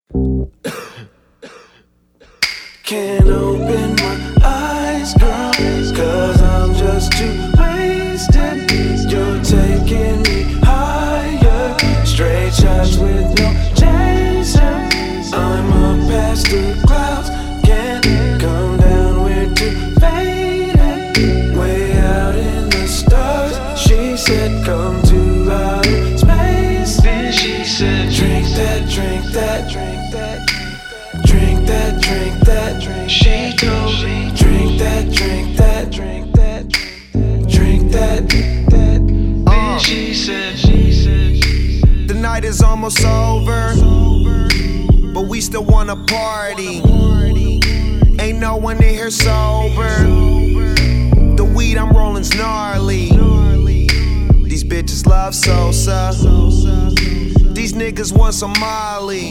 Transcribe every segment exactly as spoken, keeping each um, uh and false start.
Can't open my eyes, girl, cause I'm just too wasted. You're taking me higher, straight shots with no chaser. I'm up past the clouds, can't come down, we're too faded. Way out in the stars, she said come to outer space. Then she said drink that, drink that, drink that. Drink that, drink that, drink. She told me drink that, drink that, drink that, drink that, drink that. Then she said, she said, the night is almost over, but we still wanna party. Ain't no one in here sober. The weed I'm rolling's gnarly. These bitches love Sosa. These niggas want some Molly.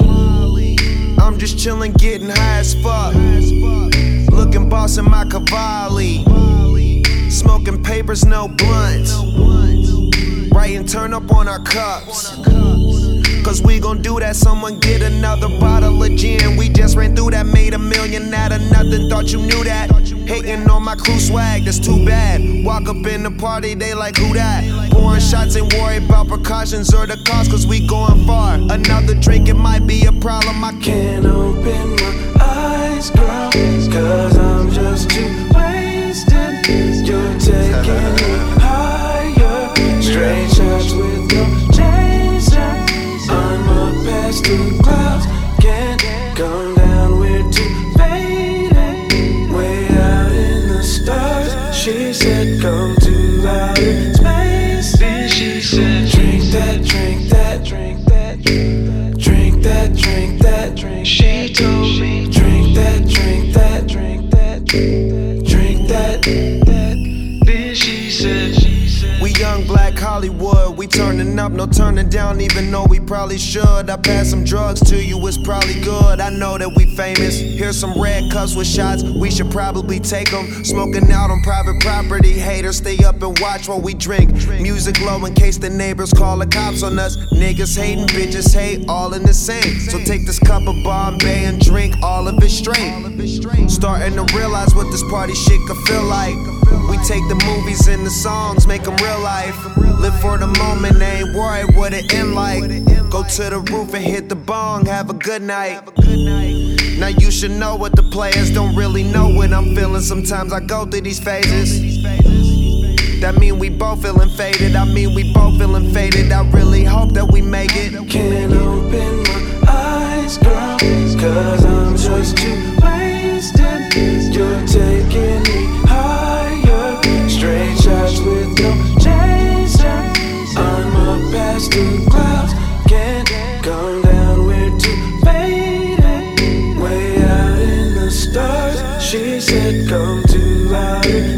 I'm just chillin', getting high as fuck. Looking boss in my Cavalli. Smoking papers, no blunts. Writing turn up on our cups. Cause we gon' do that, someone get another bottle of gin. We just ran through that, made a million out of nothing. Thought you knew that. Hating on my crew swag, that's too bad. Walk up in the party, they like who that? Pouring shots, ain't worry about precautions or the cost, cause we going far. Another drink, it might be a problem. I can't open my eyes, girl, cause I'm just too wasted. You're taking me higher, straight shots with no chaser. I'm up past the clouds, can't come down, we're too faded. Way out in the stars, she said come to outer space. Then she said drink that, drink that, drink that, drink that, drink that, drink. She told me drink that, drink that, drink that, drink that, that. Then she said, she said, we young black Hollywood, we turning up, no turning down, even though we probably should. I pass some drugs to you, it's probably good. I know that we famous. Here's some red cups with shots, we should probably take them. Smoking out on private property, haters stay up and watch while we drink. Music low in case the neighbors call the cops on us. Niggas hating, bitches hate, all in the same. So take this cup of Bombay and drink all of it straight. Starting to realize what this party shit could feel like. We take the movies and the songs, make them real life. Live for the moment, ain't worried what it end like. Go to the roof and hit the bong, have a good night. Now you should know what the players don't really know what I'm feeling. Sometimes I go through these phases. That mean we both feeling faded, I mean we both feeling faded. I really hope that we make it. Can't open my eyes, girl, cause I'm just too wasted. You're taking me higher, straight shots with no chaser. I'm up past the clouds, can't come down, we're too faded. Way out in the stars, she said come to outer